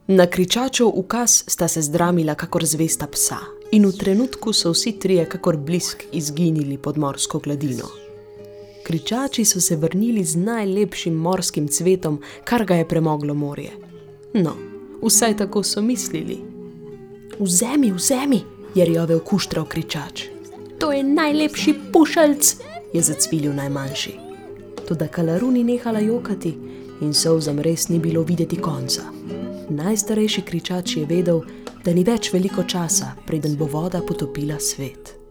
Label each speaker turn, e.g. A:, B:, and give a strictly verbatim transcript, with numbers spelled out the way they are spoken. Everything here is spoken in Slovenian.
A: Na kričačev ukaz sta se zdramila kakor zvesta psa in v trenutku so vsi trije kakor blisk izginili pod morsko gladino. Kričači so se vrnili z najlepšim morskim cvetom, kar ga je premoglo morje. No, vsaj tako so mislili. Vzemi, vzemi, je rjovel kuštrav kričač. To je najlepši pušeljc, je zacvilil najmanjši. Toda Kalaru ni nehala jokati in solzam res ni bilo videti konca. Najstarejši kričač je vedel, da ni več veliko časa, preden bo voda potopila svet.